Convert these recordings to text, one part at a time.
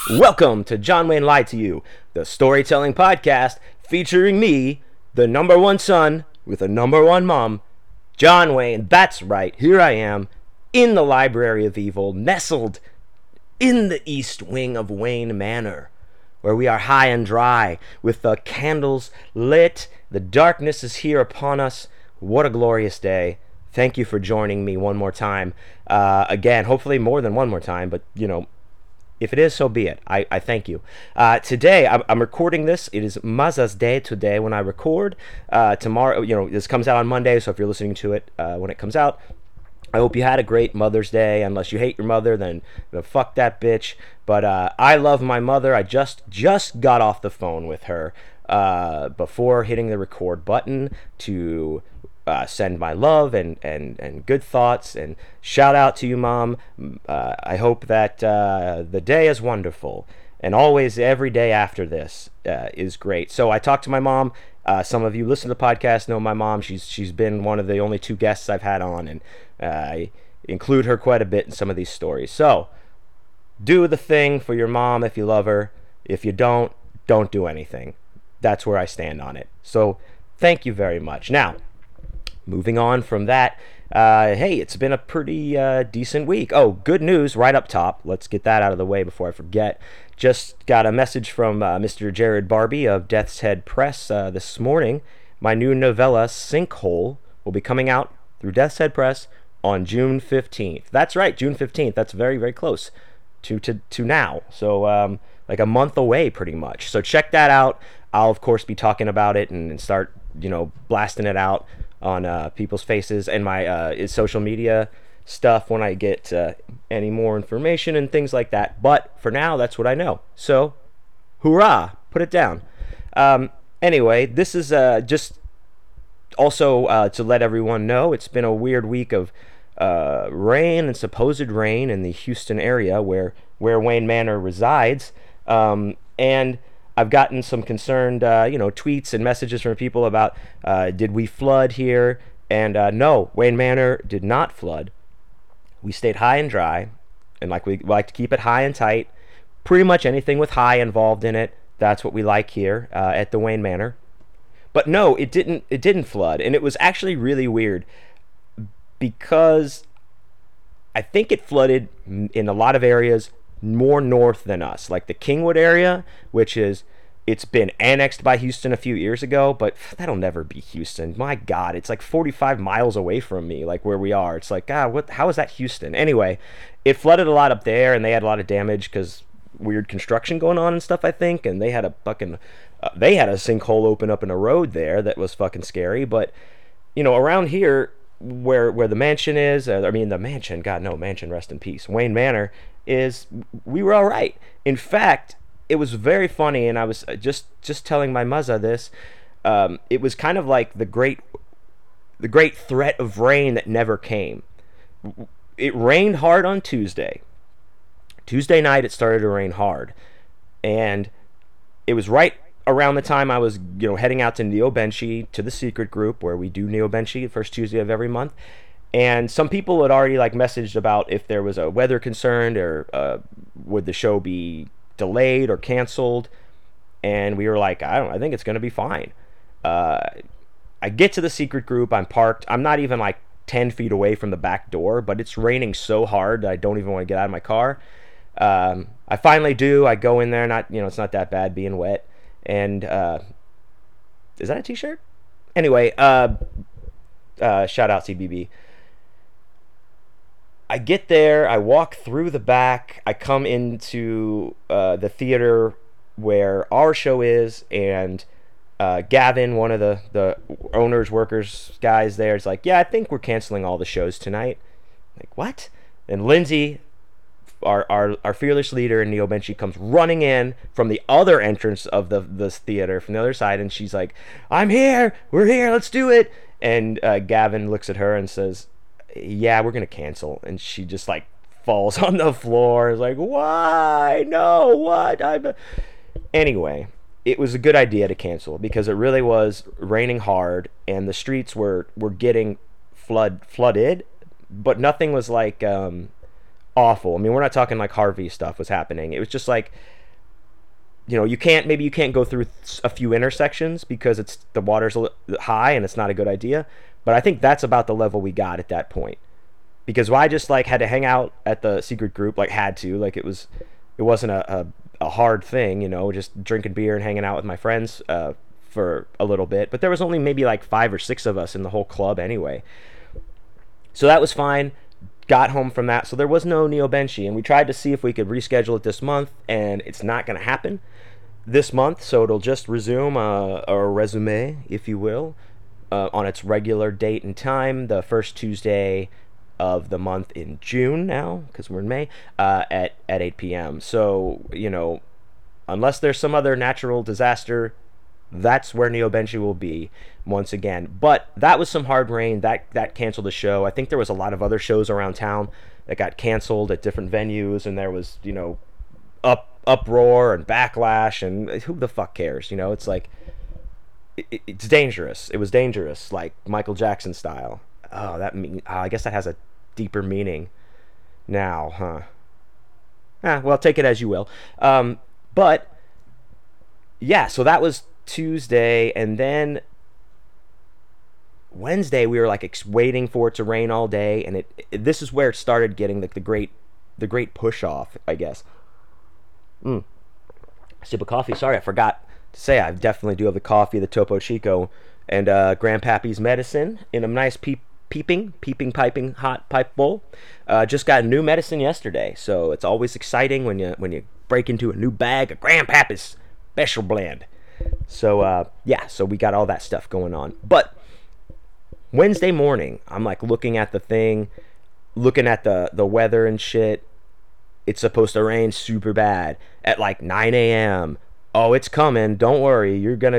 Welcome to John Wayne Lied to You, the storytelling podcast featuring me, the number one son with a number one mom, John Wayne. That's right, here I am in the Library of Evil, nestled in the east wing of Wayne Manor, where we are high and dry with the candles lit. The darkness is here upon us. What a glorious day. Thank you for joining me one more time. Again, hopefully more than one more time, but if it is, so be it. I thank you. Today, I'm recording this. It is Mother's Day today when I record. Tomorrow, this comes out on Monday, so if you're listening to it when it comes out, I hope you had a great Mother's Day. Unless you hate your mother, then fuck that bitch. But I love my mother. I just got off the phone with her before hitting the record button to send my love and good thoughts, and shout out to you, Mom. I hope that the day is wonderful, and always every day after this is great. So I talked to my mom. Some of you listen to the podcast know my mom. She's been one of the only two guests I've had on, and I include her quite a bit in some of these stories. So do the thing for your mom if you love her. If you don't do anything. That's where I stand on it. So thank you very much. Now, moving on from that, hey, it's been a pretty decent week. Oh, good news right up top. Let's get that out of the way before I forget. Just got a message from Mr. Jared Barbie of Death's Head Press this morning. My new novella, Sinkhole, will be coming out through Death's Head Press on June 15th. That's right, June 15th. That's very, very close to now. So like a month away pretty much. So check that out. I'll, of course, be talking about it and start, blasting it out on people's faces and my social media stuff when I get any more information and things like that. But for now, that's what I know. So, hoorah! Put it down. Anyway, this is just also to let everyone know, it's been a weird week of rain and supposed rain in the Houston area where Wayne Manor resides. And I've gotten some concerned, tweets and messages from people about, did we flood here? And no, Wayne Manor did not flood. We stayed high and dry, and we like to keep it high and tight. Pretty much anything with high involved in it, that's what we like here at the Wayne Manor. But no, it didn't flood, and it was actually really weird because I think it flooded in a lot of areas more north than us, like the Kingwood area, it's been annexed by Houston a few years ago, but that'll never be Houston. My God, it's like 45 miles away from me, like where we are. It's like, how is that Houston? Anyway, it flooded a lot up there, and they had a lot of damage because weird construction going on and stuff, I think, and they had a sinkhole open up in a road there that was fucking scary. But around here where the mansion is, mansion, rest in peace, Wayne Manor is, we were all right. In fact, it was very funny, and I was just telling my mother this. It was kind of like the great threat of rain that never came. It rained hard on Tuesday. Tuesday night it started to rain hard, and it was right around the time I was heading out to Neobenchi, to the secret group where we do Neobenchi the first Tuesday of every month. And some people had already messaged about if there was a weather concern or would the show be delayed or canceled, and we were like, I think it's gonna be fine. I get to the secret group, I'm parked, I'm not even 10 feet away from the back door, but it's raining so hard that I don't even want to get out of my car. I finally do. I go in there, it's not that bad being wet, and is that a t-shirt? Anyway, shout out CBB. I get there, I walk through the back, I come into the theater where our show is, and Gavin, one of the owners, workers, guys there, is like, yeah, I think we're canceling all the shows tonight. Like, what? And Lindsay, our fearless leader in Neobenchi, comes running in from the other entrance of the theater, from the other side, and she's like, I'm here, we're here, let's do it. And Gavin looks at her and says, yeah, we're gonna cancel. And she just falls on the floor, is like, why? No, what? Anyway, it was a good idea to cancel because it really was raining hard, and the streets were getting flooded, but nothing was awful. I mean, we're not talking Harvey stuff was happening. It was just you can't go through a few intersections because the water's high and it's not a good idea. But I think that's about the level we got at that point, because I just like had to hang out at the secret group, like had to, like it wasn't a hard thing, just drinking beer and hanging out with my friends for a little bit. But there was only maybe like 5 or 6 of us in the whole club anyway, so that was fine. Got home from that, so there was no Neobenchi, and we tried to see if we could reschedule it this month, and it's not going to happen this month, so it'll just resume a resume, if you will, on its regular date and time, the first Tuesday of the month in June now, because we're in May, at 8 p.m. So, unless there's some other natural disaster, that's where Neobenchi will be once again. But that was some hard rain. That canceled the show. I think there was a lot of other shows around town that got canceled at different venues, and there was, uproar and backlash, and who the fuck cares? It's like, it's dangerous. It was dangerous, like Michael Jackson style. Oh, I guess that has a deeper meaning now, huh? Well, take it as you will. But yeah, so that was Tuesday, and then Wednesday we were like waiting for it to rain all day, and this is where it started getting like the great push off, I guess. Sip of coffee. Sorry, I forgot to say I definitely do have the coffee, the Topo Chico, and Grandpappy's medicine in a nice piping hot pipe bowl. Just got new medicine yesterday, so it's always exciting when you break into a new bag of Grandpappy's special blend. So so we got all that stuff going on. But Wednesday morning, I'm like looking at the thing, looking at the weather and shit. It's supposed to rain super bad at like 9 a.m. Oh, it's coming. Don't worry.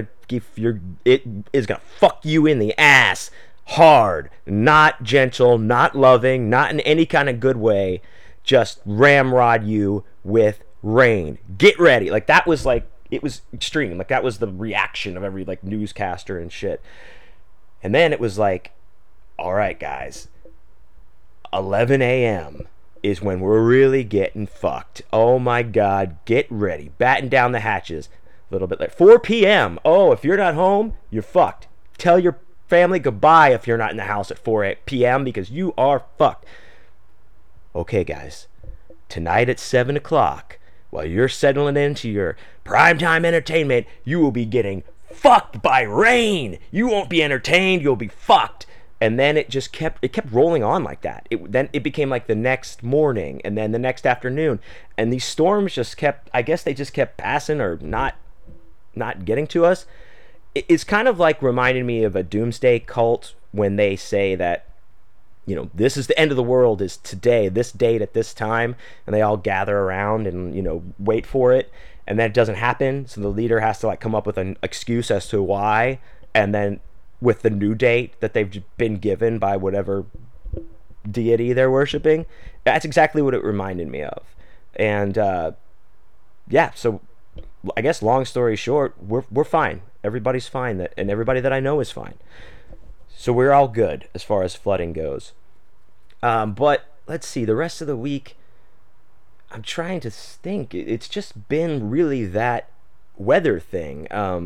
It is gonna fuck you in the ass hard. Not gentle, not loving, not in any kind of good way. Just ramrod you with rain. Get ready. Like that was like, it was extreme. Like that was the reaction of every like newscaster and shit. And then it was like, all right, guys, 11 a.m. is when we're really getting fucked. Oh my God, get ready. Batten down the hatches. A little bit like 4 p.m. Oh, if you're not home, you're fucked. Tell your family goodbye if you're not in the house at 4 p.m. because you are fucked. Okay, guys, tonight at 7 o'clock, while you're settling into your primetime entertainment, you will be getting fucked by rain. You won't be entertained, you'll be fucked. And then it kept rolling on like that. Then it became like the next morning, and then the next afternoon, and these storms just kept passing or not getting to us. It's kind of like reminded me of a doomsday cult when they say that, this is the end of the world is today, this date at this time, and they all gather around and, wait for it, and then it doesn't happen, so the leader has to like come up with an excuse as to why, and then with the new date that they've been given by whatever deity they're worshiping. That's exactly what it reminded me of. And so I guess long story short, we're fine. Everybody's fine, and everybody that I know is fine. So we're all good as far as flooding goes. But let's see, the rest of the week, I'm trying to think. It's just been really that weather thing.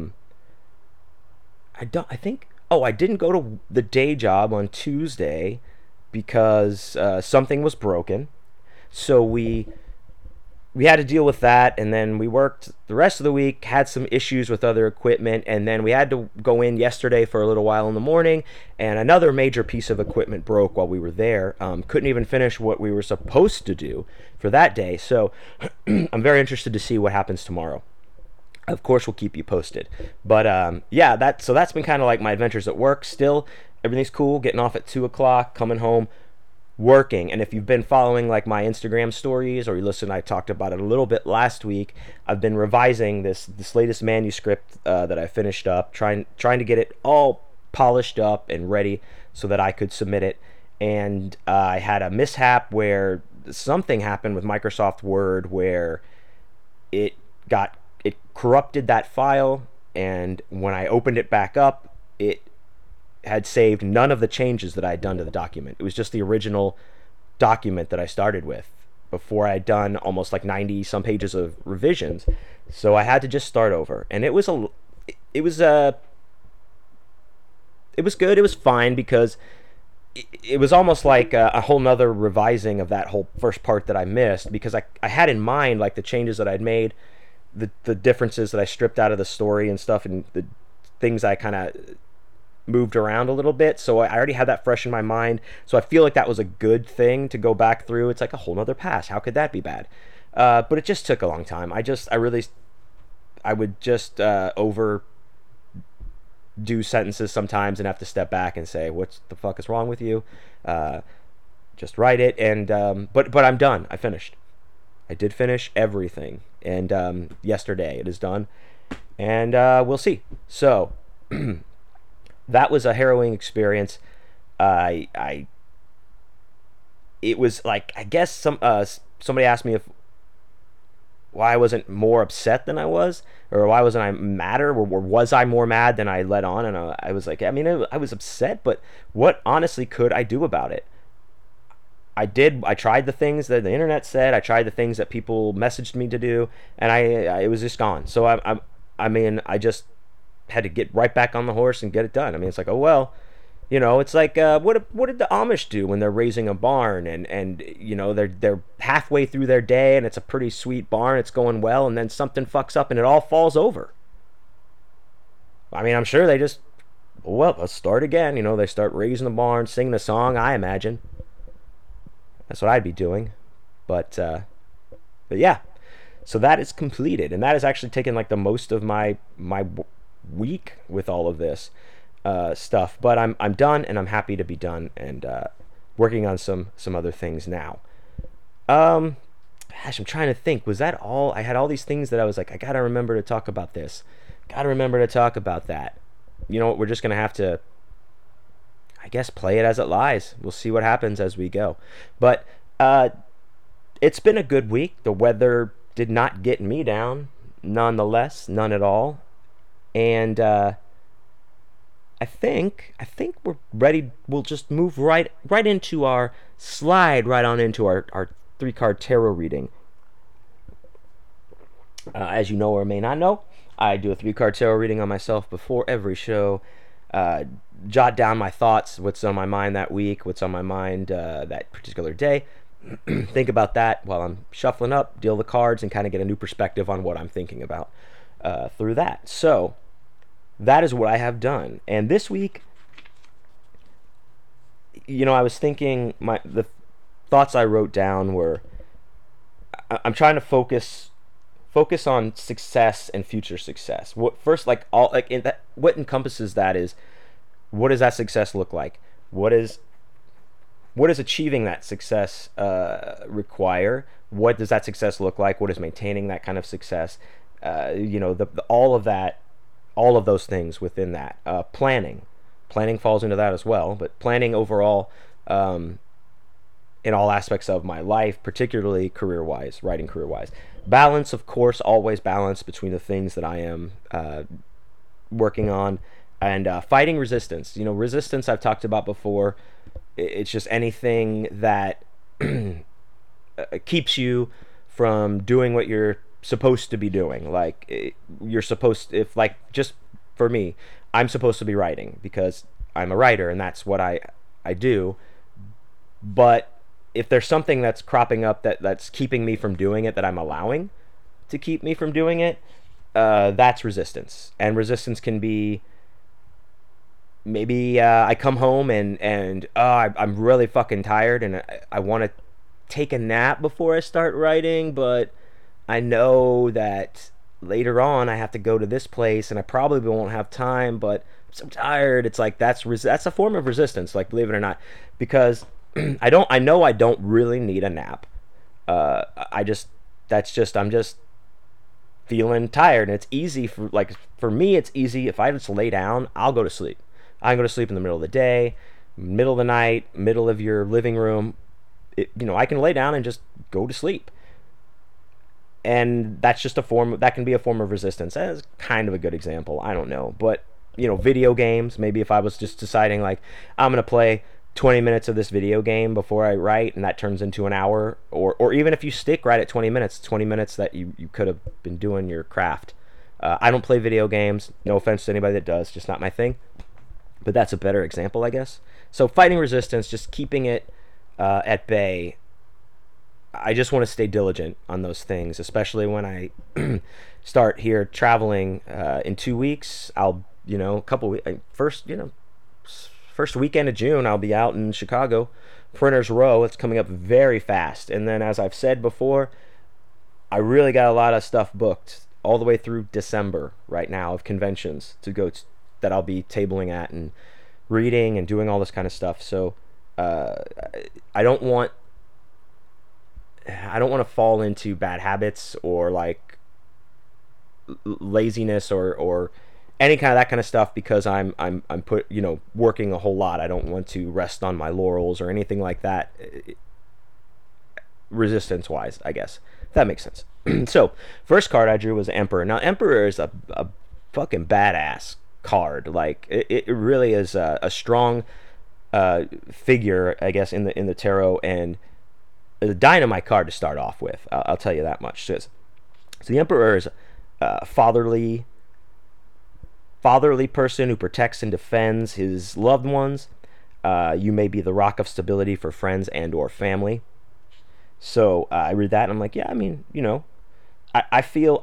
I didn't go to the day job on Tuesday because something was broken. So we had to deal with that, and then we worked the rest of the week, had some issues with other equipment, and then we had to go in yesterday for a little while in the morning, and another major piece of equipment broke while we were there. Couldn't even finish what we were supposed to do for that day. So I'm very interested to see what happens tomorrow. Of course, we'll keep you posted. But that's been kind of like my adventures at work. Still, everything's cool. Getting off at 2 o'clock, coming home, working. And if you've been following like my Instagram stories, or you listen, I talked about it a little bit last week. I've been revising this latest manuscript that I finished up, trying to get it all polished up and ready so that I could submit it. And I had a mishap where something happened with Microsoft Word where it corrupted that file, and when I opened it back up, it had saved none of the changes that I had done to the document. It was just the original document that I started with before I'd done almost like 90 some pages of revisions. So I had to just start over, and it was it was it was good. It was fine because it was almost like a whole nother revising of that whole first part that I missed, because I had in mind like the changes that I'd made, the differences that I stripped out of the story and stuff, and the things I kind of moved around a little bit. So I already had that fresh in my mind. So I feel like that was a good thing to go back through. It's like a whole nother pass. How could that be bad? But it just took a long time. I would just over do sentences sometimes and have to step back and say, what the fuck is wrong with you? Just write it. And but I'm done. I finished. I did finish everything. And yesterday it is done. And we'll see. So that was a harrowing experience. It was like, I guess somebody asked me if why I wasn't more upset than I was, or why wasn't I madder, or was I more mad than I let on? And I was like, I mean, I was upset, but what honestly could I do about it? I tried the things that the internet said, I tried the things that people messaged me to do, and it was just gone. So I just had to get right back on the horse and get it done. I mean, it's like, oh well, it's like what did the Amish do when they're raising a barn, and they're halfway through their day and it's a pretty sweet barn, it's going well, and then something fucks up and it all falls over. I mean, I'm sure they just, well, let's start again. They start raising the barn, singing the song, I imagine. That's what I'd be doing. But yeah, so that is completed, and that has actually taken like the most of my week with all of this stuff. But I'm done, and I'm happy to be done, and working on some other things now. I'm trying to think. Was that all? I had all these things that I was like, I gotta remember to talk about this. Gotta remember to talk about that. You know what? We're just gonna have to, I guess, play it as it lies. We'll see what happens as we go. But it's been a good week. The weather did not get me down, nonetheless, none at all. And I think we're ready. We'll just move right into our slide right on into our 3-card tarot reading. As you know or may not know, I do a 3-card tarot reading on myself before every show. Jot down my thoughts, what's on my mind that week, what's on my mind that particular day. Think about that while I'm shuffling up, deal the cards, and kind of get a new perspective on what I'm thinking about through that. So that is what I have done. And this week, I was thinking, the thoughts I wrote down were, I'm trying to focus on success and future success. What encompasses that is, what does that success look like? What does achieving that success require? What does that success look like? What is maintaining that kind of success? All of that, all of those things within that. Planning falls into that as well, but planning overall in all aspects of my life, particularly career-wise, writing career-wise. Balance, of course, always balance between the things that I am working on, and fighting resistance. Resistance I've talked about before. It's just anything that keeps you from doing what you're supposed to be doing. Like, just for me, I'm supposed to be writing because I'm a writer and that's what I do. But if there's something that's cropping up that's keeping me from doing it, that I'm allowing to keep me from doing it, that's resistance. And resistance can be, maybe I come home and I'm really fucking tired and I want to take a nap before I start writing, but I know that later on I have to go to this place and I probably won't have time, but I'm so tired. It's like that's a form of resistance, like, believe it or not, because I know I don't really need a nap. I'm just feeling tired, and it's easy for me. It's easy if I just lay down, I'll go to sleep. I can go to sleep in the middle of the day, middle of the night, middle of your living room. I can lay down and just go to sleep. And that's just that can be a form of resistance. That's kind of a good example. I don't know. But, video games, maybe if I was just deciding, like, I'm going to play 20 minutes of this video game before I write, and that turns into an hour, or even if you stick right at 20 minutes, 20 minutes that you could have been doing your craft. I don't play video games. No offense to anybody that does, just not my thing. But that's a better example, I guess. So fighting resistance, just keeping it at bay. I just want to stay diligent on those things, especially when I start here traveling in 2 weeks. I'll, first weekend of June, I'll be out in Chicago, Printers Row. It's coming up very fast. And then, as I've said before, I really got a lot of stuff booked all the way through December right now of conventions to go that I'll be tabling at and reading and doing all this kind of stuff. So I don't want to fall into bad habits or like laziness or any kind of that kind of stuff because I'm working a whole lot. I don't want to rest on my laurels or anything like that. Resistance wise, I guess, if that makes sense. So first card I drew was Emperor. Now Emperor is a fucking badass card. Like it really is a strong figure, I guess, in the tarot, and a dynamite card to start off with. I'll tell you that much. So the Emperor is a fatherly person who protects and defends his loved ones. You may be the rock of stability for friends and or family. So I read that and I'm like, yeah, I mean, I feel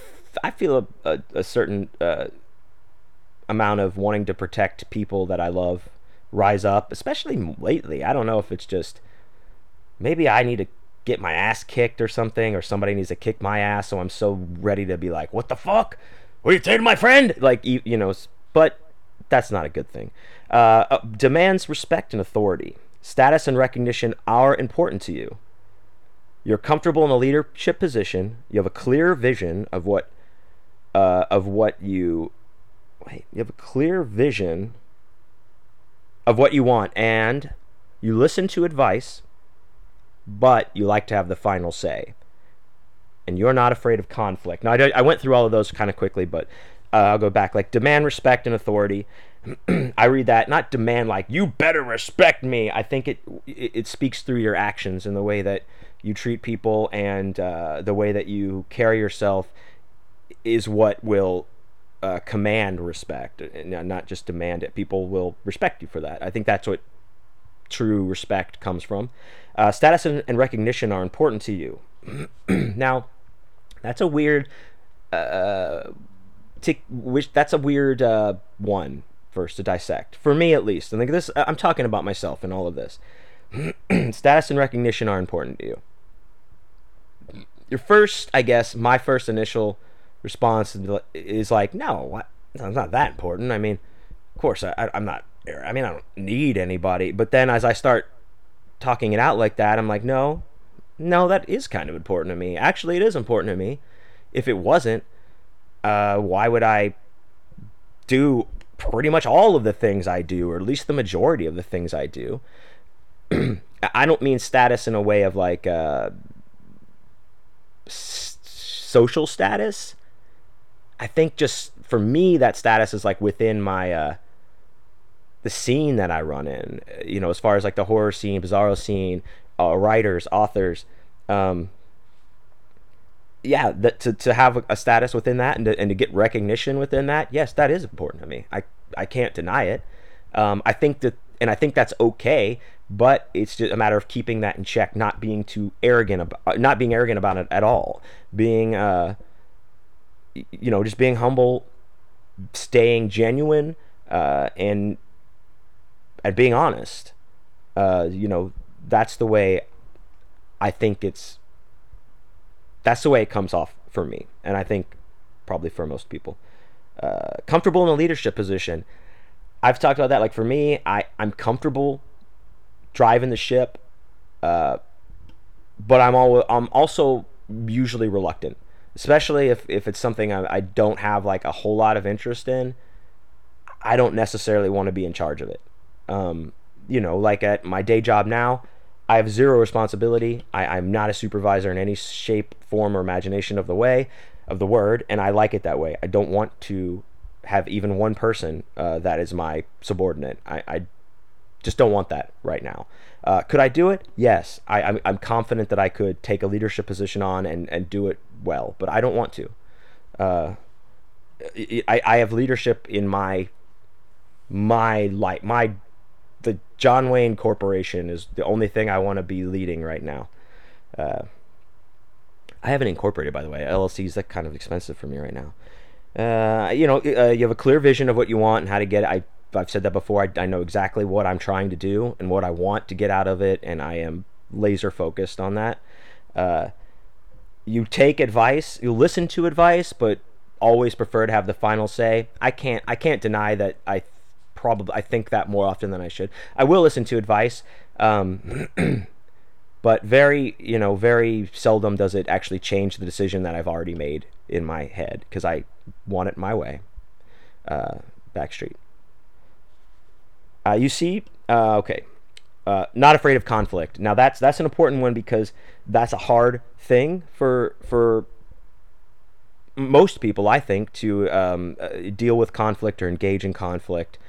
a certain amount of wanting to protect people that I love rise up, especially lately. I don't know if it's just maybe I need to get my ass kicked or something, or somebody needs to kick my ass, so I'm so ready to be like, what the fuck? What are you saying to my friend? Like, but that's not a good thing. Demands respect and authority. Status and recognition are important to you. You're comfortable in a leadership position. You have a clear vision of what you have a clear vision of what you want, and you listen to advice, but you like to have the final say. And you're not afraid of conflict. Now, I went through all of those kind of quickly, but I'll go back. Like, demand respect and authority. I read that, not demand like, you better respect me. I think it speaks through your actions and the way that you treat people and the way that you carry yourself is what will command respect, not just demand it. People will respect you for that. I think that's what true respect comes from. Status and recognition are important to you. Now, that's a weird one first to dissect, for me at least. I think this, I'm talking about myself in all of this. Status and recognition are important to you. Your first, I guess, my first initial response is like, no, it's not that important. I mean, of course, I'm not, I don't need anybody. But then as I start talking it out like that, I'm like, no, that is kind of important to me. Actually, it is important to me. If it wasn't, why would I do pretty much all of the things I do, or at least the majority of the things I do? I don't mean status in a way of like social status. I think just for me, that status is like within my the scene that I run in. As far as like the horror scene, bizarro scene, writers, authors. To have a status within that and to get recognition within that, yes, that is important to me. I can't deny it. I think that's okay, but it's just a matter of keeping that in check, not being arrogant about it at all. Being just being humble, staying genuine, and being honest. That's the way I think that's the way it comes off for me, and I think probably for most people. Comfortable in a leadership position. I've talked about that. Like for me, I'm comfortable driving the ship, but I'm also usually reluctant, especially if it's something I don't have like a whole lot of interest in. I don't necessarily want to be in charge of it. Like at my day job now, I have zero responsibility. I'm not a supervisor in any shape, form, or imagination of the word, and I like it that way. I don't want to have even one person that is my subordinate. just don't want that right now. Could I do it? Yes. I'm confident that I could take a leadership position on and do it well, but I don't want to. I have leadership in my life. The John Wayne Corporation is the only thing I want to be leading right now. I haven't incorporated, by the way. LLCs, that kind of expensive for me right now. You have a clear vision of what you want and how to get it. I've said that before. I know exactly what I'm trying to do and what I want to get out of it, and I am laser focused on that. You take advice, you listen to advice, but always prefer to have the final say. I can't deny that I think that more often than I should. I will listen to advice, but very seldom does it actually change the decision that I've already made in my head, because I want it my way. Backstreet. Okay. Not afraid of conflict. Now that's an important one, because that's a hard thing for most people, I think, to deal with conflict or engage in conflict.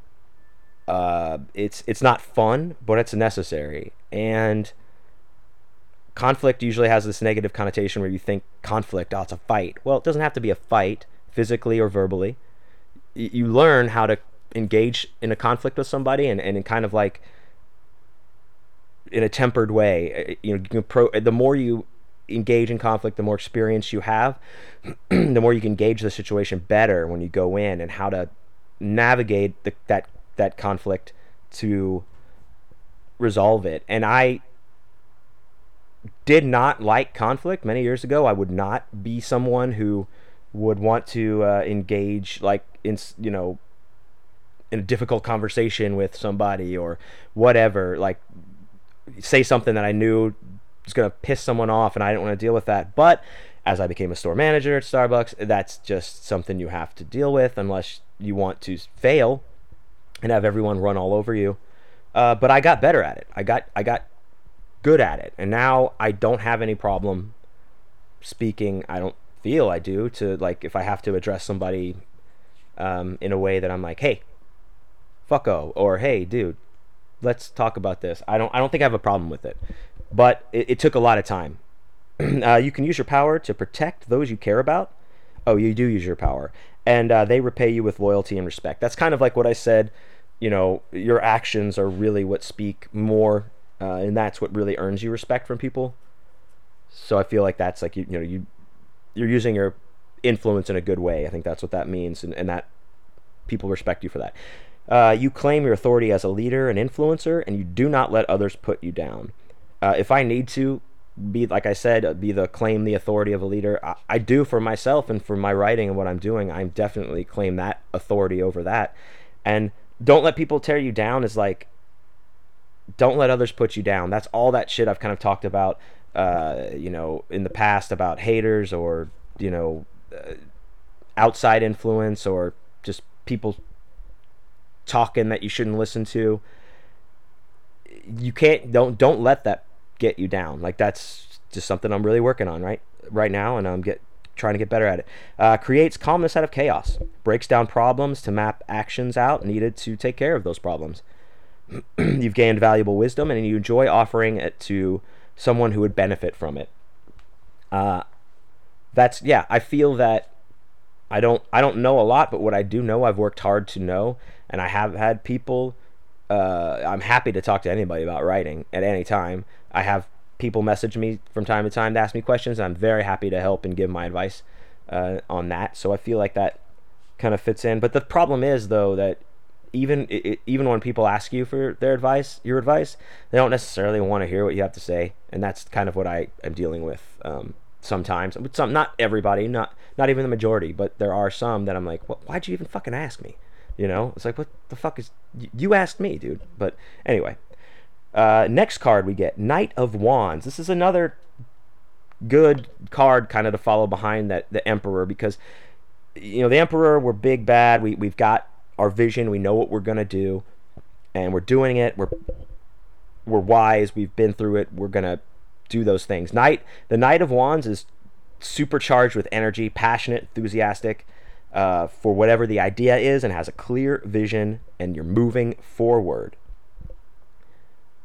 It's not fun, but it's necessary. And conflict usually has this negative connotation where you think conflict, it's a fight. Well, it doesn't have to be a fight, physically or verbally. You learn how to engage in a conflict with somebody, and in kind of like in a tempered way. The more you engage in conflict, the more experience you have, the more you can gauge the situation better when you go in, and how to navigate that conflict to resolve it. And I did not like conflict many years ago. I would not be someone who would want to engage in a difficult conversation with somebody or whatever, like say something that I knew was going to piss someone off, and I didn't want to deal with that. But as I became a store manager at Starbucks, that's just something you have to deal with unless you want to fail and have everyone run all over you. But I got better at it. I got good at it, and now I don't have any problem speaking. I don't feel I do, to like, if I have to address somebody in a way that I'm like, hey, fucko, or hey, dude, let's talk about this. I don't think I have a problem with it, but it took a lot of time. You can use your power to protect those you care about. Oh, you do use your power, and they repay you with loyalty and respect. That's kind of like what I said. Your actions are really what speak more, and that's what really earns you respect from people. So I feel like that's like you're using your influence in a good way. I think that's what that means, and that people respect you for that. You claim your authority as a leader and influencer, and you do not let others put you down. If I need to be, like I said, claim the authority of a leader, I do for myself and for my writing and what I'm doing. I definitely claim that authority over that. And don't let people tear you down is like, don't let others put you down. That's all that shit I've kind of talked about, in the past, about haters or, outside influence, or just people talking that you shouldn't listen to. You don't let that get you down. Like, that's just something I'm really working on right now, and I'm trying to get better at it. Creates calmness out of chaos. Breaks down problems to map actions out needed to take care of those problems. You've gained valuable wisdom, and you enjoy offering it to someone who would benefit from it. I feel that I don't know a lot, but what I do know, I've worked hard to know, and I have had people. I'm happy to talk to anybody about writing at any time. I have people message me from time to time to ask me questions, and I'm very happy to help and give my advice on that. So I feel like that kind of fits in. But the problem is, though, that even when people ask you for your advice, they don't necessarily want to hear what you have to say, and that's kind of what I am dealing with sometimes. With some, not everybody, not even the majority, but there are some that I'm like, why'd you even fucking ask me? It's like, what the fuck is... You asked me, dude. But anyway. Next card we get, Knight of Wands. This is another good card kind of to follow behind the Emperor, because, the Emperor, we're big bad. We've got our vision. We know what we're going to do. And we're doing it. We're wise. We've been through it. We're going to do those things. The Knight of Wands is supercharged with energy, passionate, enthusiastic, for whatever the idea is, and has a clear vision, and you're moving forward.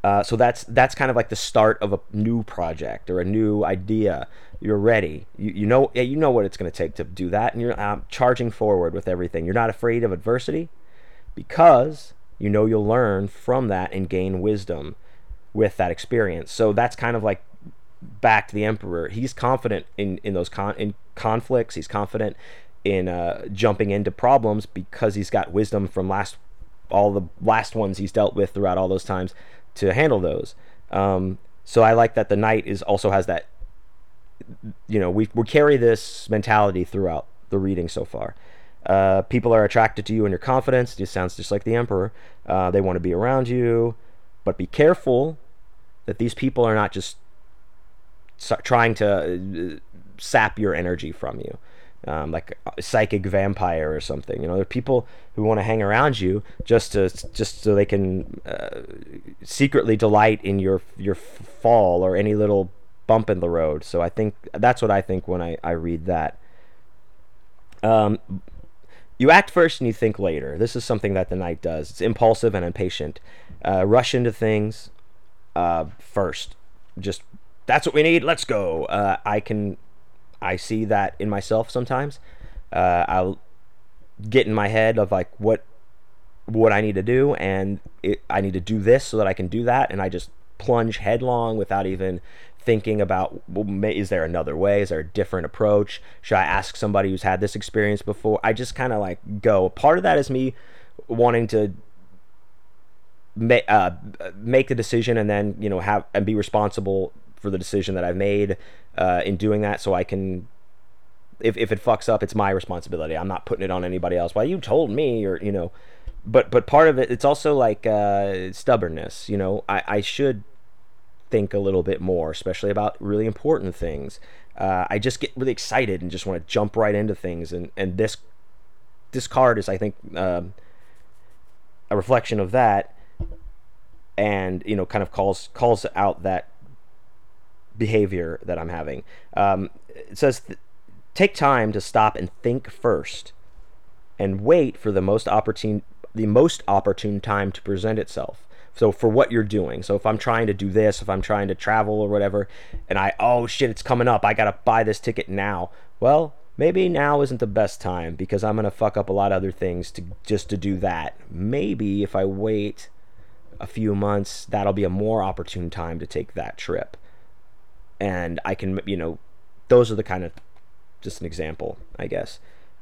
So that's kind of like the start of a new project or a new idea. You're ready. You know, yeah, you know what it's going to take to do that, and you're charging forward with everything. You're not afraid of adversity because you know you'll learn from that and gain wisdom with that experience. So that's kind of like back to the emperor. He's confident in those in conflicts. He's confident in jumping into problems because he's got wisdom from all the last ones he's dealt with throughout all those times to handle those. So I like that the knight is also has that. You know, we carry this mentality throughout the reading so far. People are attracted to you and your confidence. It sounds just like the emperor. They want to be around you, but be careful that these people are not just trying to sap your energy from you, like a psychic vampire or something. You know, there are people who want to hang around you just so they can secretly delight in your fall or any little bump in the road. So I think that's what I think when I read that. You act first and you think later. This is something that the knight does. It's impulsive and impatient. Rush into things first. Just that's what we need. Let's go. I see that in myself sometimes. I'll get in my head of like what I need to do, and I need to do this so that I can do that, and I just plunge headlong without even thinking about, well, is there another way? Is there a different approach? Should I ask somebody who's had this experience before? I just kind of like go. Part of that is me wanting to make a decision and then, you know, have and be responsible for the decision that I've made in doing that, so I can, if it fucks up, it's my responsibility. I'm not putting it on anybody else. Well, you told me, or, you know, but part of it, it's also like stubbornness. You know, I should think a little bit more, especially about really important things. I just get really excited and just want to jump right into things, and this card is, I think, a reflection of that, and, you know, kind of calls out that behavior that I'm having. It says, take time to stop and think first, and wait for the most opportune time to present itself. So for what you're doing. So if I'm trying to do this, if I'm trying to travel or whatever, and oh shit, it's coming up, I gotta buy this ticket now. Well, maybe now isn't the best time because I'm gonna fuck up a lot of other things to do that. Maybe if I wait a few months, that'll be a more opportune time to take that trip. And I can, you know, those are the kind of, just an example, I guess.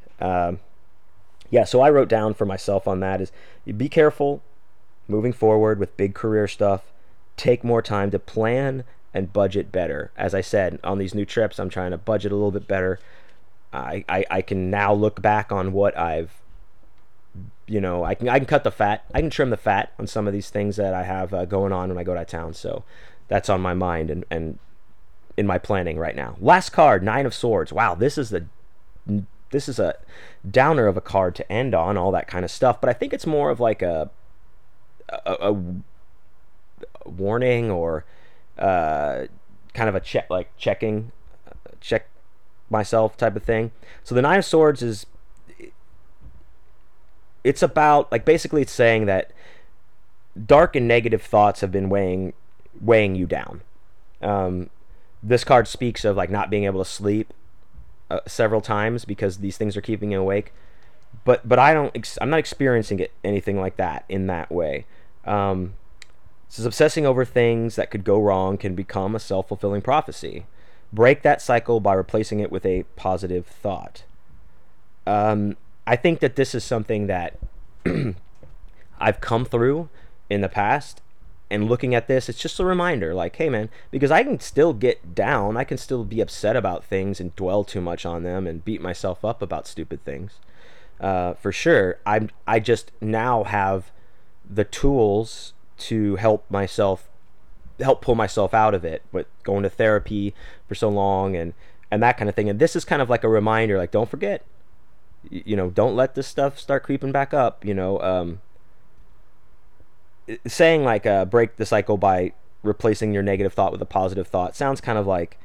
Yeah, so I wrote down for myself on that is, you be careful moving forward with big career stuff. Take more time to plan and budget better. As I said, on these new trips, I'm trying to budget a little bit better. I can now look back on what I've, you know, I can cut the fat. I can trim the fat on some of these things that I have going on when I go to town. So that's on my mind and in my planning right now. Last card, Nine of Swords. Wow, this is a downer of a card to end on, all that kind of stuff. But I think it's more of like a warning, or kind of a check myself type of thing. So the Nine of Swords it's about, like, basically it's saying that dark and negative thoughts have been weighing you down. This card speaks of like not being able to sleep several times because these things are keeping you awake. But I'm not experiencing anything like that in that way. Says obsessing over things that could go wrong can become a self-fulfilling prophecy. Break that cycle by replacing it with a positive thought. I think that this is something that I've come through in the past, and looking at this, it's just a reminder, like, hey man, because I can still get down, I can still be upset about things and dwell too much on them and beat myself up about stupid things. For sure, I just now have the tools to help pull myself out of it, but going to therapy for so long and that kind of thing. And this is kind of like a reminder, like, don't forget, you know, don't let this stuff start creeping back up, you know. Saying like break the cycle by replacing your negative thought with a positive thought sounds kind of like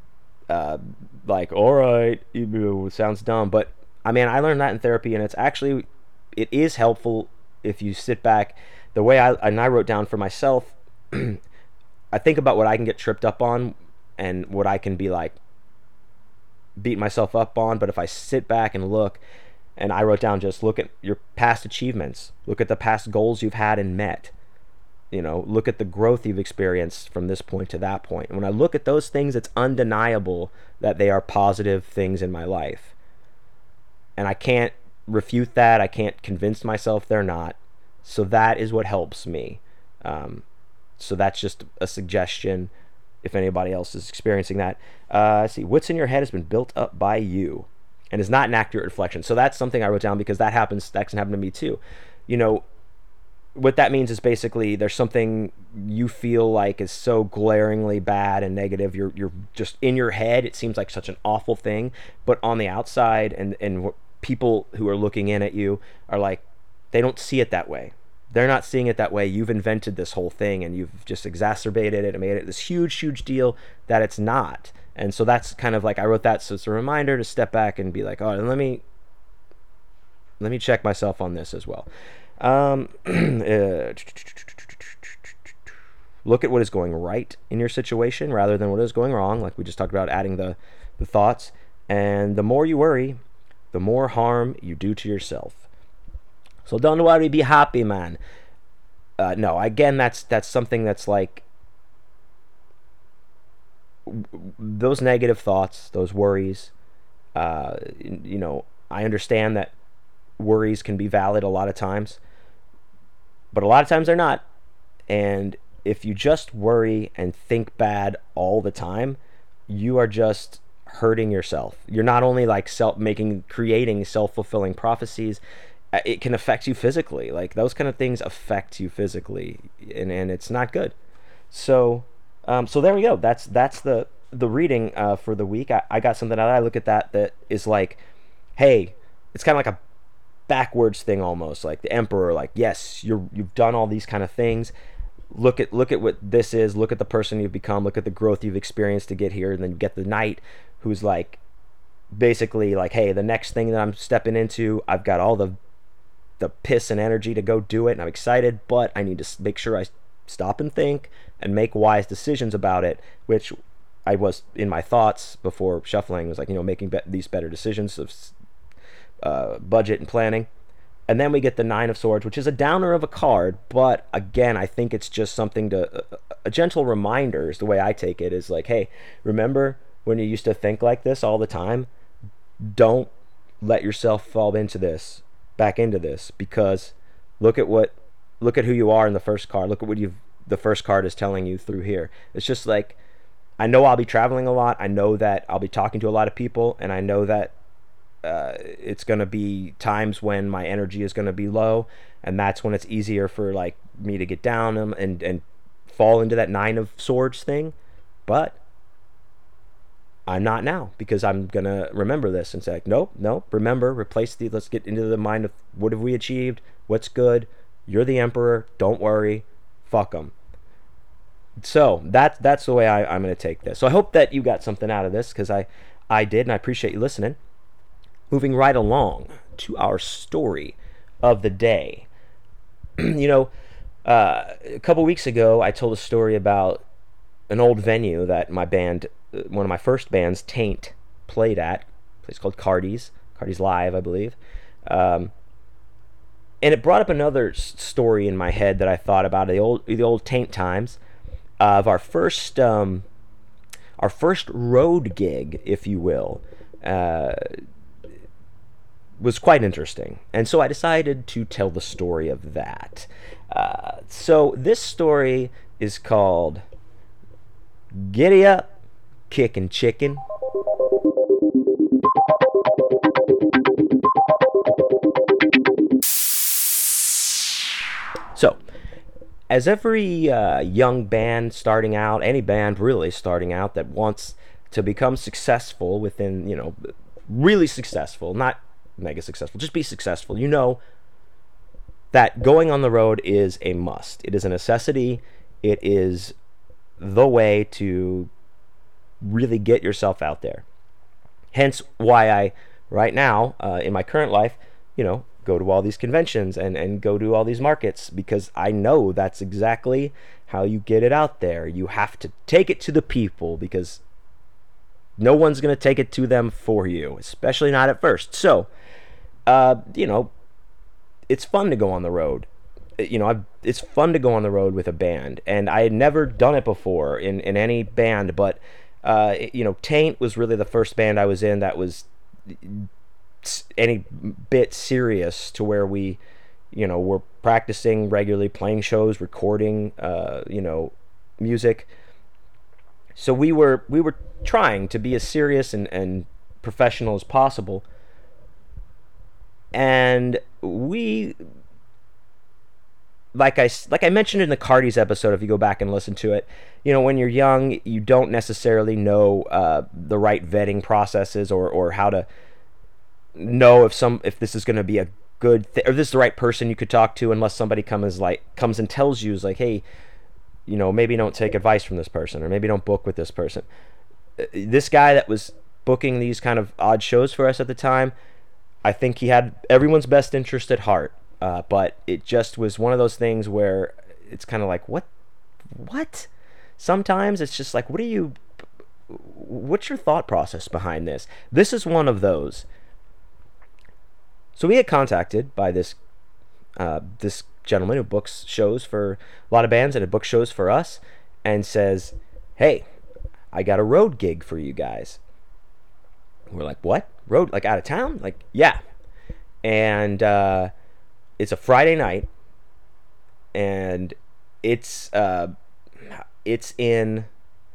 all right, sounds dumb, but I mean, I learned that in therapy, and it is helpful if you sit back. The way I wrote down for myself I think about what I can get tripped up on and what I can be like beat myself up on. But if I sit back and look, and I wrote down, just look at your past achievements, look at the past goals you've had and met, look at the growth you've experienced from this point to that point. And when I look at those things, it's undeniable that they are positive things in my life. And I can't refute that. I can't convince myself they're not. So that is what helps me. So that's just a suggestion if anybody else is experiencing that. Let's see. What's in your head has been built up by you and is not an accurate reflection. So that's something I wrote down because that can happen to me too. What that means is basically there's something you feel like is so glaringly bad and negative. You're just in your head. It seems like such an awful thing, but on the outside and people who are looking in at you are like, they don't see it that way. They're not seeing it that way. You've invented this whole thing and you've just exacerbated it and made it this huge, huge deal that it's not. And so that's kind of like, I wrote that so it's a reminder to step back and be like, oh, let me check myself on this as well. Look at what is going right in your situation rather than what is going wrong, like we just talked about, adding the thoughts. And the more you worry, the more harm you do to yourself. So don't worry, be happy, man. No, again, that's something that's like those negative thoughts, those worries. I understand that worries can be valid a lot of times, but a lot of times they're not. And if you just worry and think bad all the time, you are just hurting yourself. You're not only like creating self-fulfilling prophecies, it can affect you physically. Like those kind of things affect you physically, and it's not good. So there we go. That's the reading for the week. I got something out of that. I look at that is like, hey, it's kind of like a backwards thing almost, like the emperor, like, yes, you've done all these kind of things. Look at what this is. Look at the person you've become. Look at the growth you've experienced to get here. And then you get the knight who's like basically like, hey, the next thing that I'm stepping into, I've got all the piss and energy to go do it, and I'm excited, but I need to make sure I stop and think and make wise decisions about it, which I was in my thoughts before shuffling, was like, making these better decisions of budget and planning. And then we get the Nine of Swords, which is a downer of a card, but again, I think it's just something a gentle reminder is the way I take it, is like, hey, remember when you used to think like this all the time? Don't let yourself fall back into this, because look at who you are in the first card. Look at what the first card is telling you through here. It's just like, I know I'll be traveling a lot. I know that I'll be talking to a lot of people, and I know that it's going to be times when my energy is going to be low, and that's when it's easier for like me to get down and fall into that Nine of Swords thing. But I'm not now, because I'm going to remember this and say, like, nope, remember, let's get into the mind of what have we achieved, what's good, you're the emperor, don't worry, fuck them. So that's the way I'm going to take this. So I hope that you got something out of this, because I did, and I appreciate you listening. Moving right along to our story of the day. A couple weeks ago, I told a story about an old venue that my band, one of my first bands, Taint, played at. A place called Cardi's Live, I believe. And it brought up another story in my head that I thought about, the old Taint times of our first road gig, if you will. Was quite interesting, and so I decided to tell the story of that. So this story is called Giddy Up, Kickin' Chicken. So, as every young band starting out, any band really starting out that wants to become successful within, really successful, not mega successful, just be successful, that going on the road is a must. It is a necessity. It is the way to really get yourself out there. Hence why I, right now, in my current life, go to all these conventions and go to all these markets, because I know that's exactly how you get it out there. You have to take it to the people, because no one's going to take it to them for you, especially not at first. So, it's fun to go on the road. It's fun to go on the road with a band, and I had never done it before in any band, but Taint was really the first band I was in that was any bit serious, to where we were practicing regularly, playing shows, recording music. So we were trying to be as serious and professional as possible. And we, like I mentioned in the Cardi's episode, if you go back and listen to it, when you're young, you don't necessarily know the right vetting processes, or how to know if this is going to be a good or this is the right person you could talk to, unless somebody comes and tells you, is like, hey, maybe don't take advice from this person, or maybe don't book with this person. This guy that was booking these kind of odd shows for us at the time, I think he had everyone's best interest at heart, but it just was one of those things where it's kind of like, what? Sometimes it's just like, what's your thought process behind this? This is one of those. So we get contacted by this gentleman who books shows for a lot of bands, and had booked shows for us, and says, hey, I got a road gig for you guys. We're like, what? Road? Like out of town? Like, yeah. And it's a Friday night, and it's in,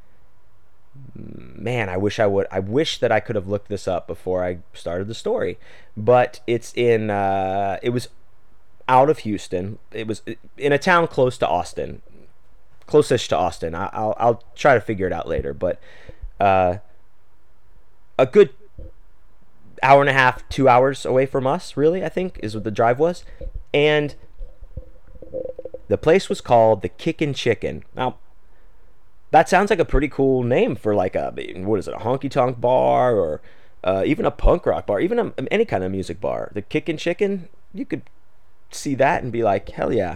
man, I wish that I could have looked this up before I started the story, but it's in it was out of Houston. It was in a town close to Austin, close-ish to Austin. I'll try to figure it out later, but a good hour and a half, 2 hours away from us, really, I think, is what the drive was. And the place was called the Kickin' Chicken. Now, that sounds like a pretty cool name for like a honky-tonk bar, or even a punk rock bar, even any kind of music bar. The Kickin' Chicken, you could see that and be like, hell yeah.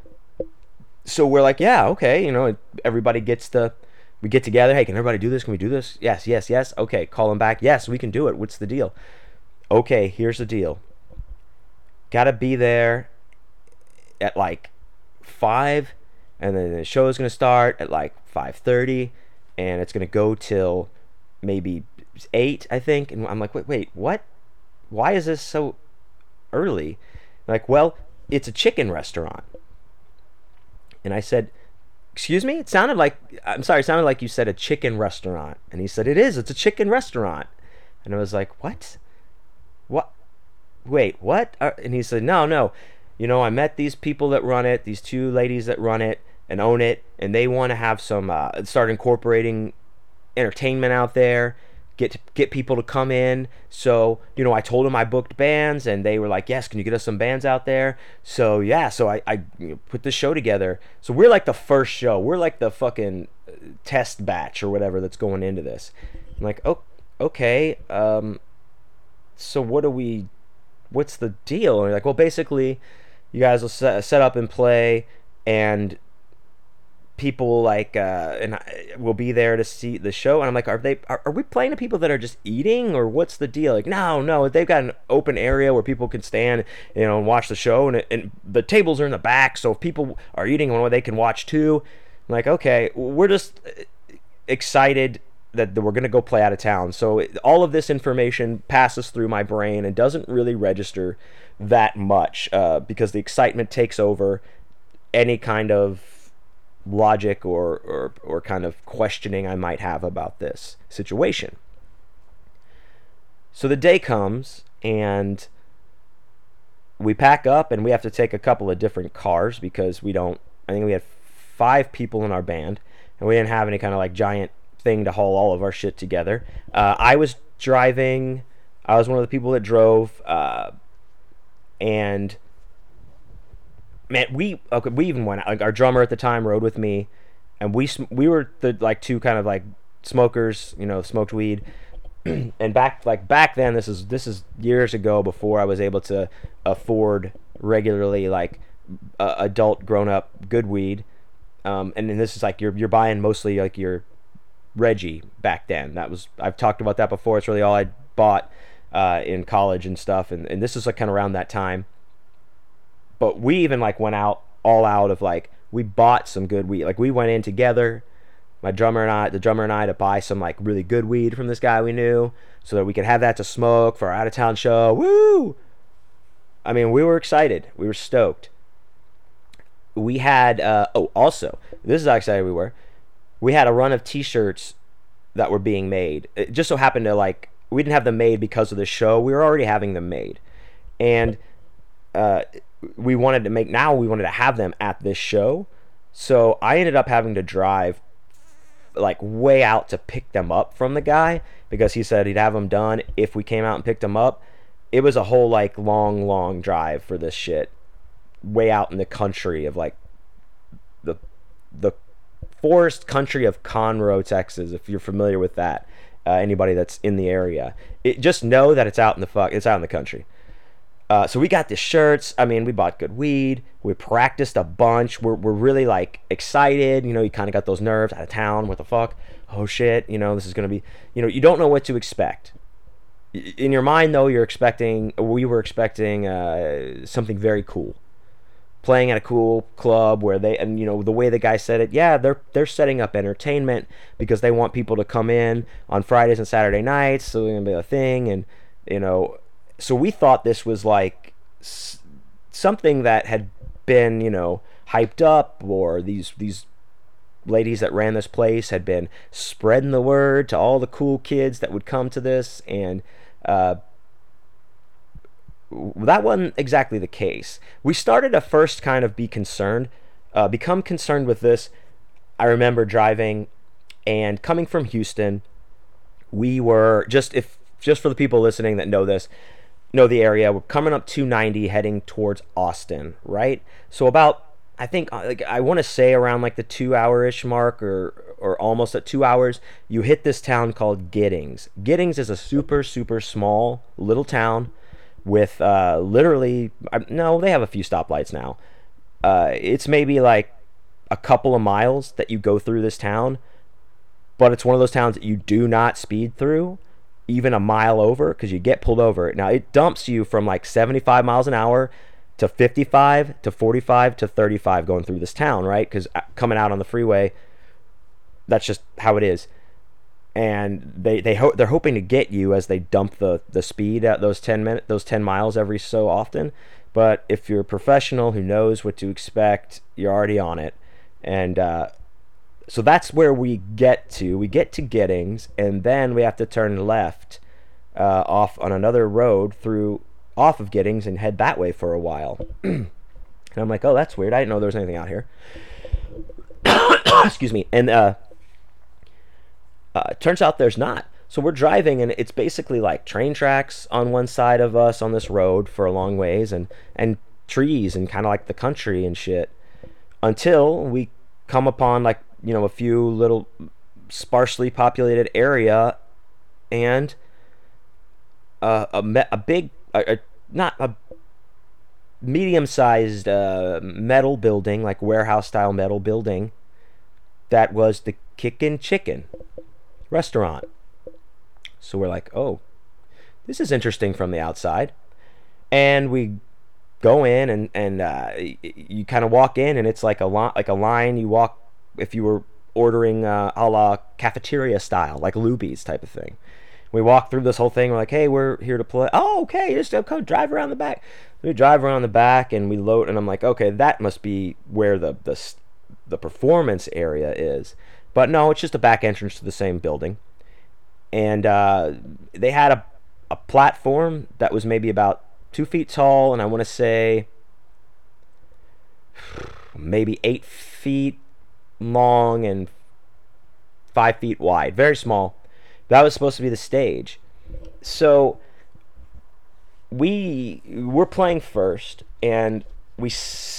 So we're like, yeah, okay, everybody we get together. Hey, can everybody do this? Can we do this? Yes. Okay, call them back. Yes, we can do it. What's the deal? Okay, here's the deal. Gotta be there at like 5, and then the show is gonna start at like 5:30, and it's gonna go till maybe 8, I think. And I'm like, wait, what? Why is this so early? Like, well, it's a chicken restaurant. And I said, excuse me? It sounded like you said a chicken restaurant. And he said, it's a chicken restaurant. And I was like, what? Wait, what? And he said, no. I met these people that run it, these 2 ladies that run it and own it, and they want to have some, start incorporating entertainment out there, get people to come in. So, I told them I booked bands, and they were like, yes, can you get us some bands out there? So, yeah, I put this show together. So we're like the first show. We're like the fucking test batch or whatever that's going into this. I'm like, oh, okay, so what's the deal? And they're like, well, basically, you guys will set up and play, and people will be there to see the show. And I'm like, are we playing to people that are just eating, or what's the deal? Like, no, they've got an open area where people can stand, and watch the show, and the tables are in the back, so if people are eating, they can watch too. I'm like, okay, we're just excited that we're going to go play out of town. So all of this information passes through my brain and doesn't really register that much, because the excitement takes over any kind of logic or kind of questioning I might have about this situation. So the day comes, and we pack up, and we have to take a couple of different cars, because I think we had 5 people in our band, and we didn't have any kind of like giant thing to haul all of our shit together. I was driving. I was one of the people that drove, and man, we even went out. Like, our drummer at the time rode with me, and we were the like 2 kind of like smokers, smoked weed, And back then, this is years ago, before I was able to afford regularly, like, adult grown up good weed. And then this is like you're buying mostly like your Reggie back then. I've talked about that before. It's really all I bought in college and stuff. And this is like kind of around that time. But we even like went out all out of like, we bought some good weed. Like, we went in together, the drummer and I, to buy some like really good weed from this guy we knew, so that we could have that to smoke for our out of town show. Woo! I mean, we were excited. We were stoked. We had also, this is how excited we were. We had a run of T-shirts that were being made. It just so happened to, like, we didn't have them made because of the show. We were already having them made, and we wanted to have them at this show. So I ended up having to drive like way out to pick them up from the guy, because he said he'd have them done if we came out and picked them up. It was a whole like long drive for this shit, way out in the country of like the forest country of Conroe, Texas, if you're familiar with that. Anybody that's in the area, just know that it's out in the country. So we got the shirts. I mean, we bought good weed. We practiced a bunch. We're really like excited. You know, you kind of got those nerves. Out of town. What the fuck? Oh shit. You know, this is gonna be. You know, you don't know what to expect. In your mind, though, we were expecting something very cool. Playing at a cool club where and you know, the way the guy said it, yeah, they're setting up entertainment because they want people to come in on Fridays and Saturday nights, so it's gonna be a thing. And you know, so we thought this was like something that had been, you know, hyped up, or these ladies that ran this place had been spreading the word to all the cool kids that would come to this. And that wasn't exactly the case. We started to first kind of become concerned with this. I remember driving and coming from Houston. We were just for the people listening that know the area, we're coming up 290 heading towards Austin, right? So about, I think, like, I want to say around like the 2 hour-ish mark, or almost at 2 hours, you hit this town called Giddings. Giddings is a super small little town with literally, no, they have a few stoplights now. It's maybe like a couple of miles that you go through this town, but it's one of those towns that you do not speed through even a mile over, because you get pulled over. Now, it dumps you from like 75 miles an hour to 55 to 45 to 35 going through this town, right? Because coming out on the freeway, that's just how it is. And they're hoping to get you as they dump the speed at those 10 miles every so often. But if you're a professional who knows what to expect, you're already on it. And so that's where we get to. We get to Giddings, and then we have to turn left off on another road off of Giddings and head that way for a while. And I'm like, oh, that's weird. I didn't know there was anything out here. Excuse me. And turns out there's not. So we're driving, and it's basically like train tracks on one side of us on this road for a long ways, and trees and kind of like the country and shit, until we come upon, like, you know, a few little sparsely populated area, and not a medium-sized metal building, like warehouse-style metal building, that was the Kickin' Chicken restaurant. So we're like, oh, this is interesting from the outside. And we go in, and you kind of walk in, and it's like a line you walk if you were ordering a la cafeteria style, like Luby's type of thing. We walk through this whole thing. We're like, hey, we're here to play. Oh, okay, just go drive around the back. We drive around the back, and we load, and I'm like, okay, that must be where the performance area is. But no, it's just a back entrance to the same building. And they had a platform that was maybe about 2 feet tall, and I want to say maybe 8 feet long and 5 feet wide. Very small. That was supposed to be the stage. So we're playing first, and we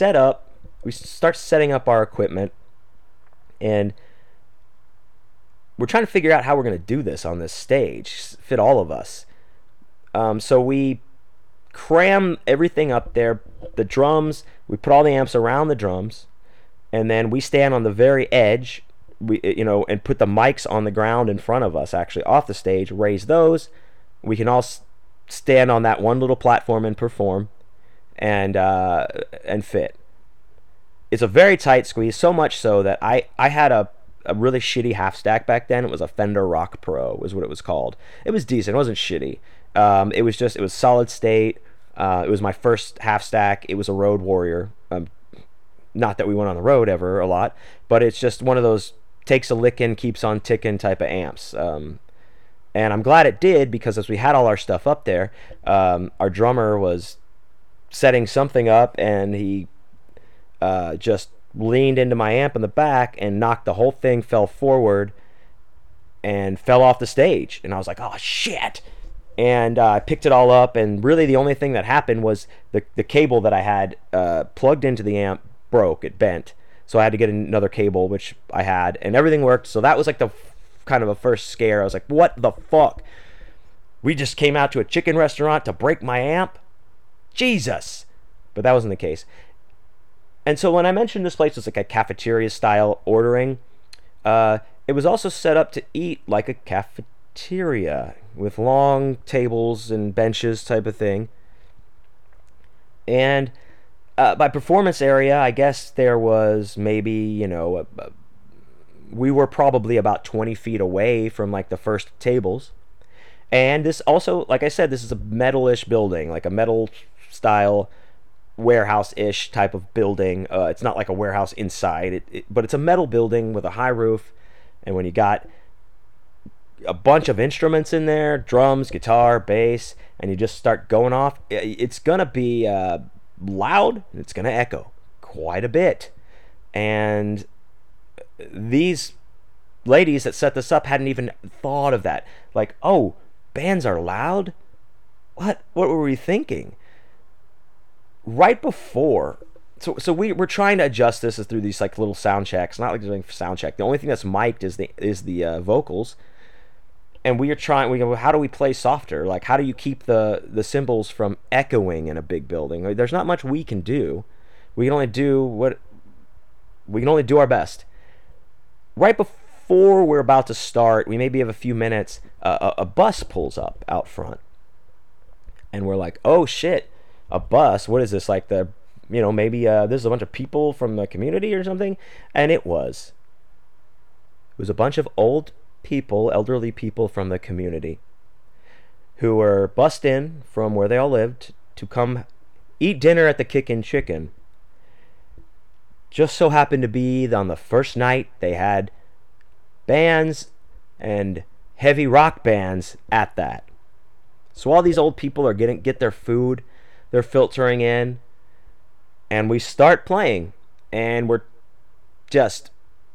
start setting up our equipment, and we're trying to figure out how we're going to do this on this stage, fit all of us. So we cram everything up there. The drums, we put all the amps around the drums, and then we stand on the very edge, and put the mics on the ground in front of us, actually off the stage, raise those. We can all stand on that one little platform and perform, and fit. It's a very tight squeeze, so much so that I had a really shitty half stack back then. It was a Fender Rock Pro, was what it was called. It was decent. It wasn't shitty. It was solid state. It was my first half stack. It was a Road Warrior. Not that we went on the road ever a lot, but it's just one of those takes a licking, keeps on ticking type of amps. And I'm glad it did, because as we had all our stuff up there, our drummer was setting something up, and he just leaned into my amp in the back and knocked the whole thing, fell forward, and fell off the stage. And I was like, oh, shit. And I picked it all up, and really the only thing that happened was the cable that I had plugged into the amp broke. It bent. So I had to get another cable, which I had, and everything worked. So that was like the kind of a first scare. I was like, what the fuck? We just came out to a chicken restaurant to break my amp? Jesus. But that wasn't the case. And so when I mentioned this place was like a cafeteria style ordering, it was also set up to eat like a cafeteria with long tables and benches type of thing. And by performance area, I guess there was maybe, we were probably about 20 feet away from like the first tables. And this also, like I said, this is a metal-ish building, like a metal style warehouse-ish type of building. It's not like a warehouse inside, but it's a metal building with a high roof. And when you got a bunch of instruments in there, drums, guitar, bass, and you just start going off, it's gonna be loud, and it's gonna echo quite a bit. And these ladies that set this up hadn't even thought of that. Like, oh, bands are loud? What were we thinking? Right before, so we're trying to adjust this through these like little sound checks. Not like doing sound check. The only thing that's mic'd is the vocals. And we go, how do we play softer? Like, how do you keep the cymbals from echoing in a big building? Like, there's not much we can do. We can only do our best. Right before we're about to start, we maybe have a few minutes, a bus pulls up out front. And we're like, oh shit, a bus? What is this? Like maybe this is a bunch of people from the community or something? And it was a bunch of elderly people from the community who were bussed in from where they all lived to come eat dinner at the Kickin' Chicken. Just so happened to be on the first night they had bands and heavy rock bands at that. So all these old people are get their food, they're filtering in, and we start playing, and we're just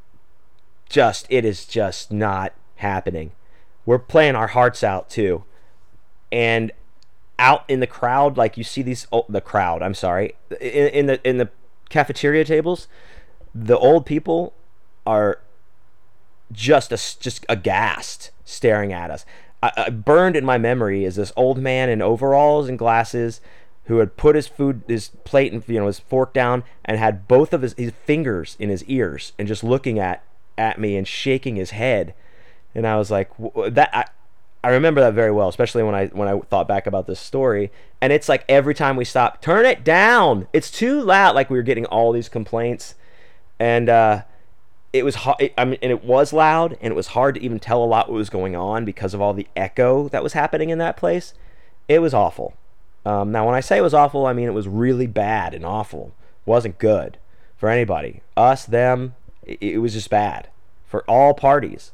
it is just not happening. We're playing our hearts out too, and out in the crowd, like you see the crowd. I'm sorry, in the cafeteria tables, the old people are just aghast, staring at us. I burned in my memory is this old man in overalls and glasses who had put his plate and his fork down and had both of his fingers in his ears and just looking at me and shaking his head. And I was like, I remember that very well, especially when I thought back about this story. And it's like every time we stop, turn it down, it's too loud. Like we were getting all these complaints, and it was and it was loud, and it was hard to even tell a lot what was going on because of all the echo that was happening in that place. It was awful. Now, when I say it was awful, I mean it was really bad and awful. It wasn't good for anybody, us, them. It was just bad for all parties.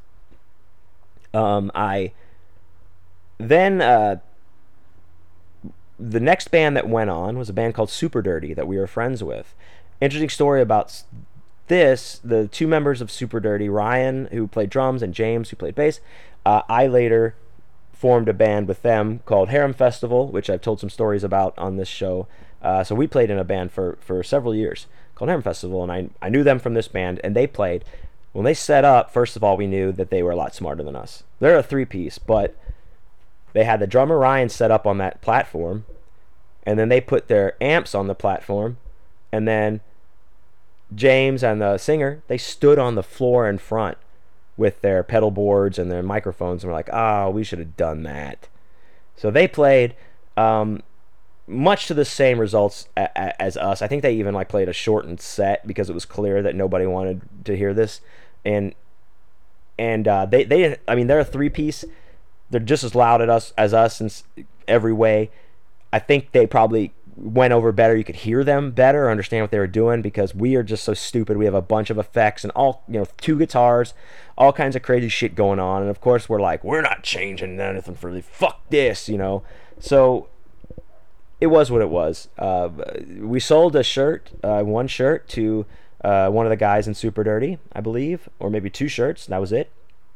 The next band that went on was a band called Super Dirty that we were friends with. Interesting story about this: the two members of Super Dirty, Ryan, who played drums, and James, who played bass, I later formed a band with them called Harem Festival, which I've told some stories about on this show. So we played in a band for several years called Harem Festival, and I knew them from this band, and they played. When they set up, first of all, we knew that they were a lot smarter than us. They're a three-piece, but they had the drummer Ryan set up on that platform, and then they put their amps on the platform, and then James and the singer, they stood on the floor in front with their pedal boards and their microphones, and we're like, oh, we should have done that. So they played much to the same results as us. I think they even like played a shortened set because it was clear that nobody wanted to hear this. And they I mean, they're a three-piece. They're just as loud as us in every way. I think they probably went over better. You could hear them better, understand what they were doing, because we are just so stupid. We have a bunch of effects and all, 2 guitars, all kinds of crazy shit going on. And of course we're like, we're not changing anything for the fuck this, So it was what it was. We sold a shirt, one shirt to one of the guys in Super Dirty, I believe, or maybe 2 shirts. That was it.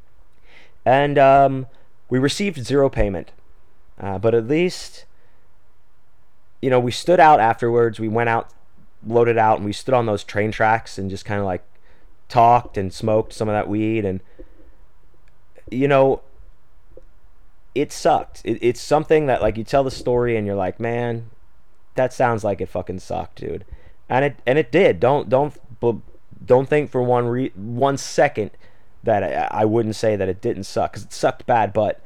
And we received 0 payment, but at least, we stood out afterwards. We went out, loaded out, and we stood on those train tracks and just kind of like talked and smoked some of that weed. And it sucked. It's something that, like, you tell the story and you're like, man, that sounds like it fucking sucked, dude. And it did. Don't think for one second that I wouldn't say that it didn't suck, because it sucked bad, but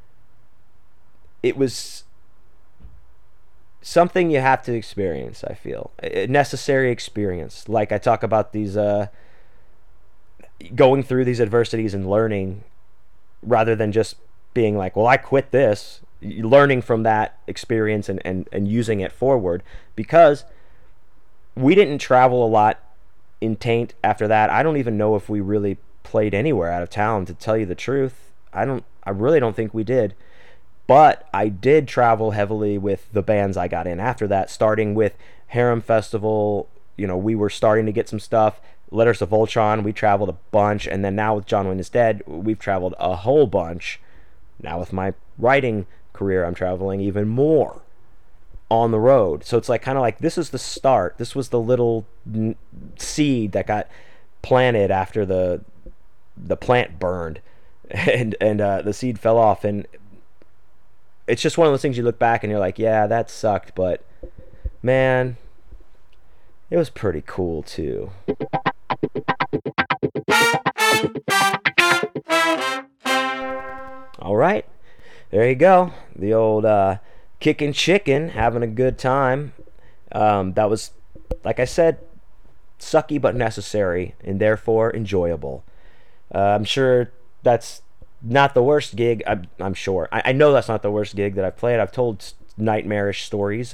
it was something you have to experience. I feel a necessary experience. Like I talk about these going through these adversities and learning, rather than just being like, well, I quit this. Learning from that experience and using it forward, because we didn't travel a lot in Taint after that. I don't even know if we really played anywhere out of town, to tell you the truth. I really don't think we did. But I did travel heavily with the bands I got in after that, starting with Harem Festival. We were starting to get some stuff. Letters of Voltron, we traveled a bunch. And then now with John Wayne is Dead, we've traveled a whole bunch. Now with my writing career, I'm traveling even more on the road. So it's like kind of like, this is the start. This was the little seed that got planted after the plant burned, and the seed fell off. And it's just one of those things you look back and you're like, yeah, that sucked, but man, it was pretty cool too. All right, there you go. The old kicking chicken, having a good time. That was, like I said, sucky but necessary, and therefore enjoyable. I'm sure that's not the worst gig. I'm sure. I know that's not the worst gig that I've played. I've told nightmarish stories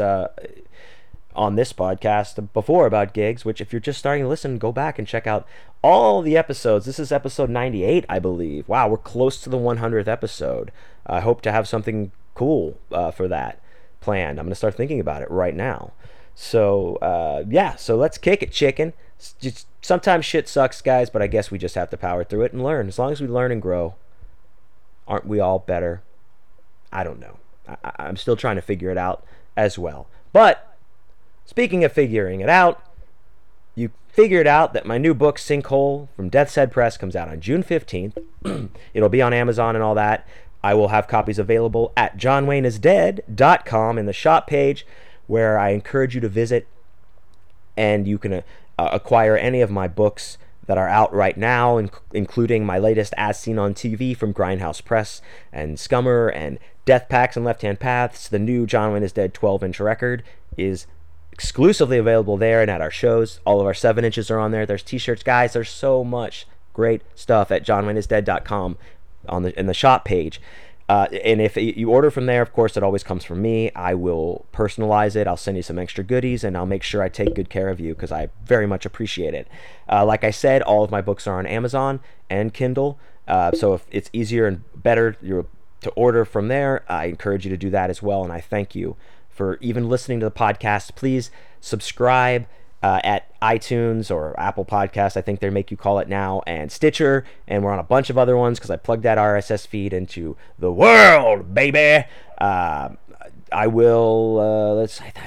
on this podcast before about gigs, which, if you're just starting to listen, go back and check out all the episodes. This is episode 98, I believe. Wow, we're close to the 100th episode. I hope to have something cool for that planned. I'm going to start thinking about it right now. So, so let's kick it, chicken. Just, sometimes shit sucks, guys, but I guess we just have to power through it and learn. As long as we learn and grow, aren't we all better? I don't know. I'm still trying to figure it out as well. But speaking of figuring it out, you figured out that my new book, Sinkhole, from Death's Head Press, comes out on June 15th. It'll be on Amazon and all that. I will have copies available at johnwayneisdead.com in the shop page, where I encourage you to visit, and you can acquire any of my books that are out right now, including my latest As Seen on TV from Grindhouse Press, and Scummer, and Death Packs and Left Hand Paths. The new John Wayne is Dead 12-inch record is exclusively available there and at our shows. All of our 7-inches are on there. There's t-shirts. Guys, there's so much great stuff at johnwayneisdead.com in the shop page. And if you order from there, of course, it always comes from me. I will personalize it. I'll send you some extra goodies, and I'll make sure I take good care of you, because I very much appreciate it. Like I said, all of my books are on Amazon and Kindle. So if it's easier and better to order from there, I encourage you to do that as well. And I thank you for even listening to the podcast. Please subscribe at iTunes or Apple Podcasts, I think they make you call it now, and Stitcher, and we're on a bunch of other ones because I plugged that RSS feed into the world, baby. I will,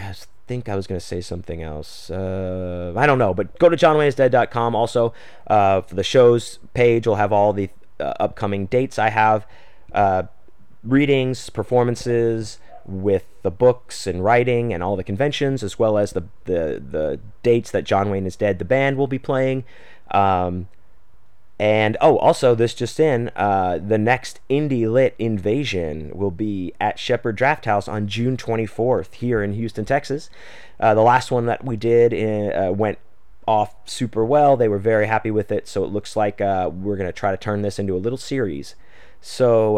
think I was going to say something else. I don't know, but go to johnwayneisdead.com. Also, for the shows page, we'll have all the upcoming dates I have, readings, performances with the books and writing and all the conventions, as well as the dates that John Wayne is Dead, the band, will be playing. And also this just in, the next Indie Lit Invasion will be at Shepherd Draft House on June 24th here in Houston, Texas. The last one that we did went off super well. They were very happy with it, so it looks like we're going to try to turn this into a little series. So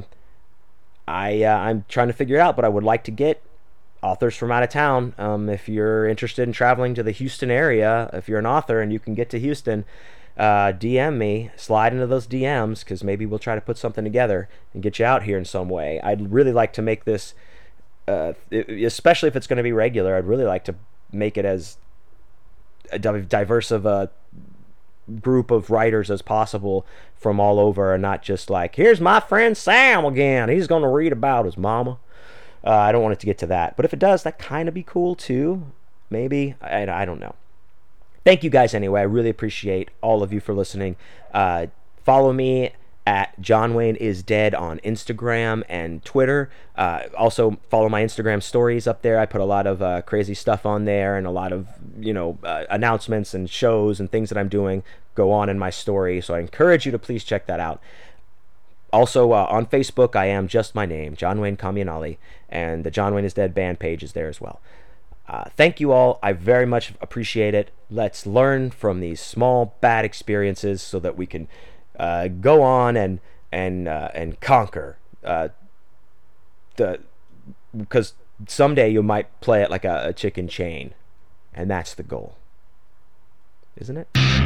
I'm trying to figure it out, but I would like to get authors from out of town. If you're interested in traveling to the Houston area, if you're an author and you can get to Houston, DM me, slide into those DMs, because maybe we'll try to put something together and get you out here in some way. I'd really like to make this, especially if it's going to be regular, I'd really like to make it as diverse of a group of writers as possible from all over, and not just like, here's my friend Sam again, he's going to read about his mama. I don't want it to get to that, but if it does, that kind of be cool too. Maybe. I don't know. Thank you guys anyway. I really appreciate all of you for listening. Follow me at John Wayne is Dead on Instagram and Twitter. Also follow my Instagram stories up there. I put a lot of crazy stuff on there, and a lot of announcements and shows and things that I'm doing go on in my story. So I encourage you to please check that out. Also on Facebook, I am just my name, John Wayne Comunale, and the John Wayne is Dead band page is there as well. Thank you all. I very much appreciate it. Let's learn from these small bad experiences so that we can go on and conquer. Because someday you might play it like a chicken chain, and that's the goal, isn't it?